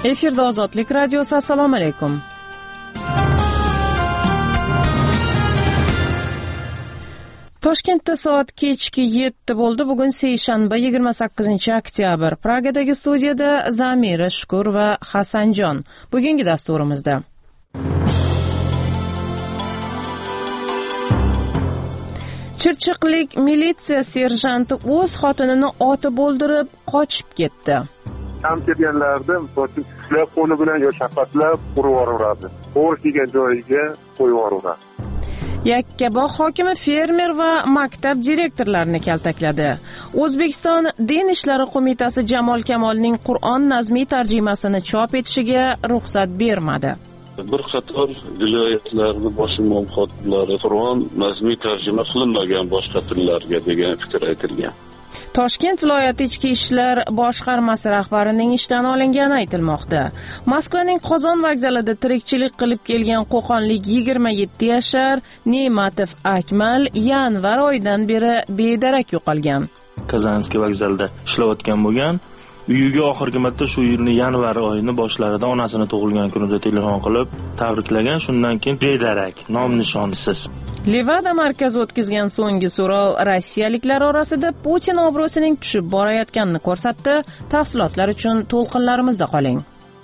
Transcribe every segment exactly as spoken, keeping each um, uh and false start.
Efirda Ozodlik radiosi. Assalomu alaykum. Toshkentda soat kechki yetti bo'ldi. Bugun seshanba yigirma sakkizinchi oktyabr. Pragadagi studiyada Zamira Shukur va Hasanjon. Bugungi dasturimizda Chirchiqlik militsiya serjanti o'z xotinini otib o'ldirib qochib ketdi. Kam kelganlarni po'lib qo'li bilan yo shapatlab urib yuboradi. O'g'ri kelgan joyiga qo'yib yuboradi. Yakkabog' hokimi fermer va maktab direktorlarini kaltakladi. O'zbekiston Din ishlari qo'mitasi Jamol Kamolning Qur'on nazmiy tarjimasini chop etishiga ruxsat bermadi. Bir qator viloyatlarning bosh imom xotiblari Qur'on nazmiy tarjima qilinmagan boshqa tillarga degan fikr aytilgan. Toshkent viloyati ichki ishlar boshqarmasi rahbarining ishdan olingani aytilmoqda. Moskvaning Qozon vokzalida tirikchilik qilib kelgan qo'qonlik yigirma yetti yashar Ne'matov Akmal yanvar oyidan beri bedarak yo'qolgan. Kazanskiy vokzalida ishlayotgan bo'lgan. Uyiga oxirgi marta shu yilning yanvar oyini boshlarida onasini tug'ilgan kunida telefon qilib tabriklagan, shundan keyin bedarak, nom-nishonsiz. Levada markazi o'tkazgan so'nggi so'rov rossiyaliklar orasida Putin obro'sining tushib borayotganini ko'rsatdi. Tafsilotlar uchun to'lqinlarimizda qoling.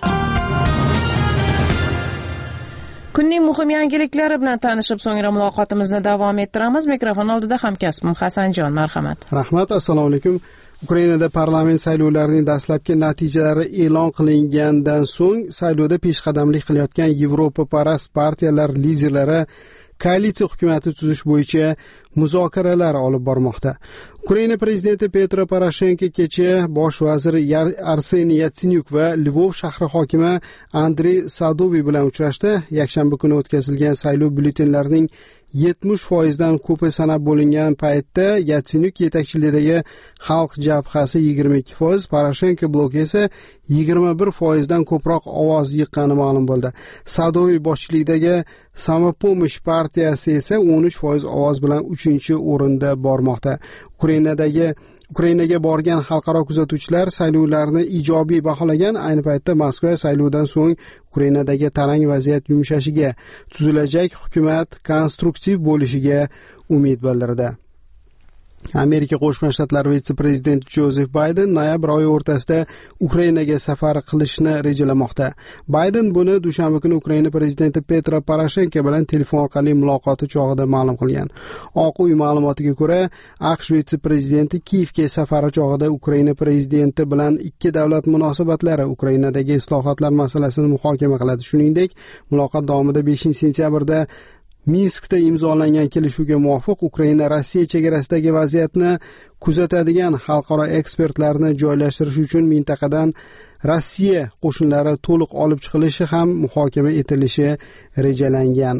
Kunning muhim yangiliklari bilan tanishib, so'ngra muloqotimizni davom ettiramiz. Mikrofon oldida hamkasbim Hasanjon, marhamat. Rahmat, assalomu alaykum. Ukrainada parlament saylovlarining dastlabki natijalari e'lon qilingandan so'ng saylovda peshqadamlik qilayotgan Yevropa parast partiyalar liderlari koalitsiya hukumatı tuzish bo'yicha muzokaralar olib bormoqda. Ukraina prezidenti Petro Poroshenko kecha bosh vazir Arseniy Yatsenyuk va Lvov shahri hokimi Andrey Sadoviy bilan uchrashdi. Yakshanba kuni o'tkazilgan saylov byulletenlarining yetmish foiz dan ko'pi sanab bo'lingan paytda Yatsenyuk yetakchiligidagi Xalq jabhasi yigirma ikki foiz, Poroshenko bloki esa yigirma bir foiz dan ko'proq ovoz yiqqani ma'lum bo'ldi. Sadoviy boshchiligidagi Samopomosh partiyasi esa o'n uch foiz ovoz bilan uchinchi o'rinda bormoqda. Ukrainadagi Ukrainaga borgan xalqaro kuzatuvchilar saylovlarni ijobiy baholagan. Ayni paytda Moskva saylovdan so'ng Ukrainadagi tarang vaziyat yumshashiga, tuzilajak hukumat konstruktiv bo'lishiga umid bildirdi. Amerika Qo'shma Shtatlari vitse-prezidenti Jozef Bayden noyabr oyi o'rtasida Ukrainaga safar qilishni rejalamoqda. Bayden buni dushanba kuni Ukraina prezidenti Petro Poroshenko bilan telefon orqali muloqoti chog'ida ma'lum qilgan. Oq uy ma'lumotiga ko'ra, AQSh vitse-prezidenti Kiyevga safari chog'ida Ukraina prezidenti bilan ikki davlat munosabatlari, Ukrainadagi islohotlar masalasini muhokama qiladi. Shuningdek, muloqot davomida beshinchi sentyabrda Minskda imzolangan kelishuvga muvofiq Ukraina Rossiya chegarasidagi vaziyatni kuzatadigan xalqaro ekspertlarni joylashtirish uchun mintaqadan Rossiya qo'shinlari to'liq olib chiqilishi ham muhokama etilishi rejalangan.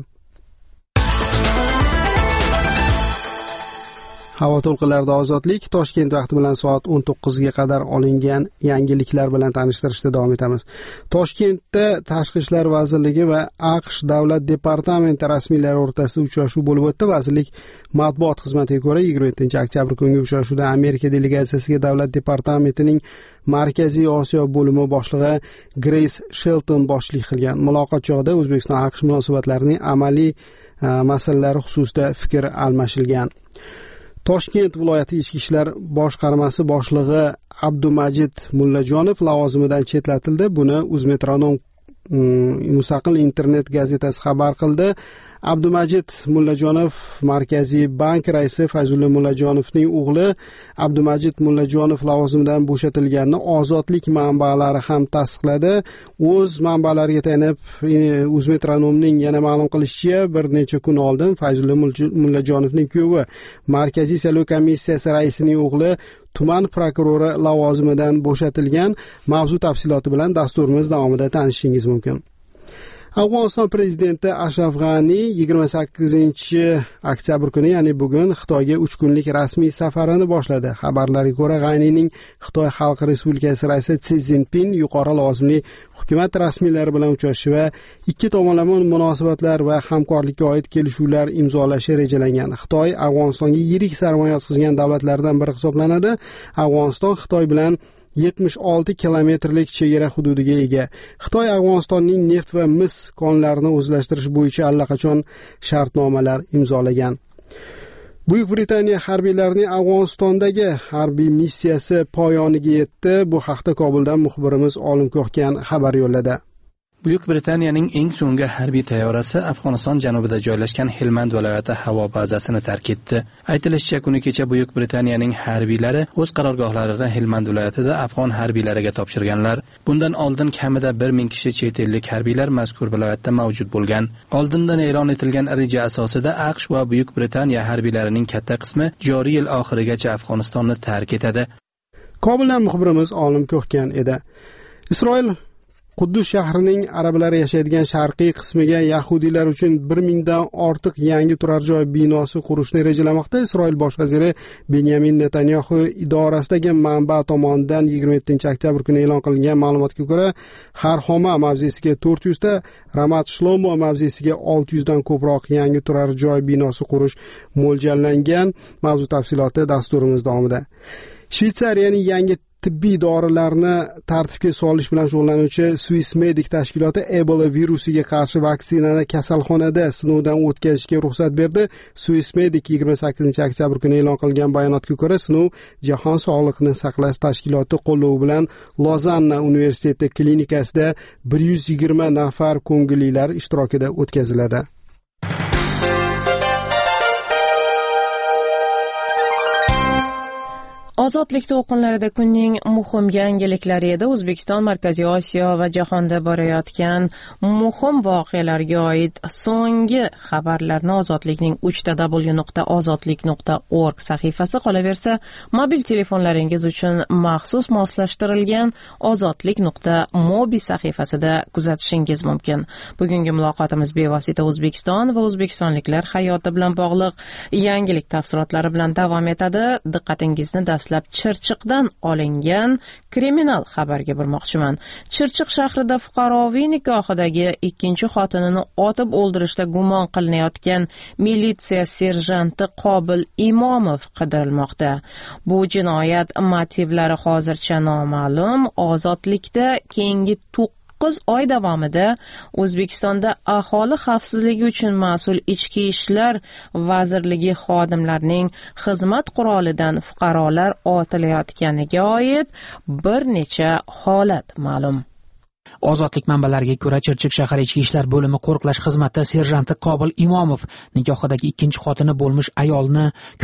Havo to'lqinlarida ozodlik. Toshkent vaqti bilan soat o'n to'qqizga qadar olingan yangiliklar bilan tanishtirishda davom etamiz. Toshkentda Tashqi ishlar vazirligi va AQSh davlat departamenti rasmiylari o'rtasida uchrashuv bo'lib o'tdi. Vazirlik matbuot xizmatiga ko'ra, yigirma yettinchi oktyabr kungi uchrashuvda Amerika delegatsiyasiga davlat departamentining Markaziy Osiyo bo'limi boshlig'i Grace Shelton boshchilik qilgan. Muloqot chog'ida O'zbekiston AQSh munosabatlarining amaliy masalalari xususida fikr almashilgan. Toshkent viloyati ichki ishlar boshqarmasi boshlig'i Abdumajid Mullajonov lavozimidan chetlatildi. Buni Uzmetronom mustaqil internet gazetasi xabar qildi. Abdumajid Mullajonov Markaziy bank raisi Fayzulla Mullajonovning o'g'li. Abdumajid Mullajonov lavozimidan bo'shatilganini ozodlik manbalari ham tasdiqladi. O'z manbalariga tayanib, Uzmetronomning yana ma'lum qilishicha, bir necha kun oldin Fayzulla Mullajonovning kuyovi Markaziy saylov komissiyasi raisining o'g'li tuman prokurori lavozimidan bo'shatilgan. Mavzu tafsiloti bilan dasturimiz davomida tanishishingiz mumkin. Afg'oniston prezidenti Ashraf G'ani yigirma sakkizinchi oktyabr kuni, ya'ni bugun Xitoyga uch kunlik rasmiy safarini boshladi. Xabarlarga ko'ra, G'anining Xitoy Xalq Respublikasi raisi Si Szinpin yuqori lavozimli hukumat rasmiylari bilan uchrashishi va ikki tomonlama munosabatlar va hamkorlikka oid kelishuvlar imzolashi rejalangan. Xitoy Afg'onistonga yirik sarmoya yotqizgan davlatlardan biri hisoblanadi. Afg'oniston Xitoy bilan yetmish olti kilometrlik chegara hududiga ega. Xitoy Afg'onistonning neft va mis konlarini o'zlashtirish bo'yicha allaqachon shartnomalar imzolagan. Buyuk Britaniya harbiylarining Afg'onistondagi harbiy missiyasi poyoniga yetdi. Bu haqda Kobuldan muxbirimiz Olim Ko'hkan xabar yo'lladi. Buyuk Britaniyaning eng so'nggi harbiy tayyorasi Afg'oniston janubida joylashgan Helmand viloyati havo bazasini tark etdi. Aytilishicha, kuni kecha Buyuk Britaniyaning harbiylari o'z qarorgohlarini Helmand viloyatida afg'on harbiylariga topshirganlar. Bundan oldin kamida bir ming kishi chet ellik harbiylar mazkur viloyatda mavjud bo'lgan. Oldindan e'lon etilgan reja asosida AQSh va Buyuk Britaniya harbiylarining katta qismi joriy yil oxirigacha Afg'onistonni tark etadi. Kobuldan muxbirimiz Olim Ko'hkan edi. Isroil Quddus shahrining arablar yashaydigan sharqiy qismiga yahudiylar uchun bir mingdan ortiq yangi turar joy binosi qurishni rejalamoqda. Isroil bosh vaziri Benyamin Netanyahu idorasidagi manba tomonidan yigirma yettinchi oktyabr kuni e'lon qilingan ma'lumotga ko'ra, Harhoma mavzesiga to'rt yuz ta, Ramat Shlomo mavzesiga olti yuz dan ko'proq yangi turar joy binosi qurish mo'ljallangan. Mavzu tafsiloti dasturimiz davomida. Shveysariyaning yangi tibbiy dorilarni tartibga solish bilan shug'ullanuvchi Swissmedic tashkiloti Ebola virusiga qarshi vaksinani kasalxonada sinovdan o'tkazishga ruxsat berdi. Swissmedic yigirma sakkizinchi oktyabr kuni e'lon qilgan bayonotga ko'ra, sinov Jahon sog'liqni saqlash tashkiloti qo'llovi bilan Lozanna universiteti klinikasida bir yuz yigirma nafar ko'ngillilar ishtirokida o'tkaziladi. Ozodlik to'lqinlarida kunning muhim yangiliklari edi. O'zbekiston, Markaziy Osiyo va jahonda borayotgan muhim voqealarga oid so'nggi xabarlarni Ozodlikning uch w nuqta ozodlik nuqta org sahifasi, qolaversa mobil telefonlaringiz uchun maxsus moslashtirilgan ozodlik nuqta mobi sahifasida kuzatishingiz mumkin. Bugungi muloqotimiz bevosita O'zbekiston va o'zbekistonliklar hayoti bilan bog'liq yangilik tafsilotlari bilan davom etadi. Diqqatingizni dastlab Chirchiqdan olingan kriminal xabarga burmoqchiman. Chirchiq shahrida fuqaroviy nikohidagi ikkinchi xotinini otib o'ldirishda gumon qilinayotgan militsiya serjanti Qobil Imomov qidirilmoqda. Bu jinoyat motivlari hozircha noma'lum. Ozodlikda keyingi to'qqiz oy davomida O'zbekistonda aholi xavfsizligi uchun mas'ul Ichki ishlar vazirligi xodimlarining xizmat qurolidan fuqarolar otilayotganiga oid bir necha holat ma'lum. Ozodlik manbalariga ko'ra, Chirchiq shahar ichki ishlar bo'limi qo'riqlash xizmati serjanti Qobil Imomov nikohidagi ikkinchi xotini bo'lmish ayolni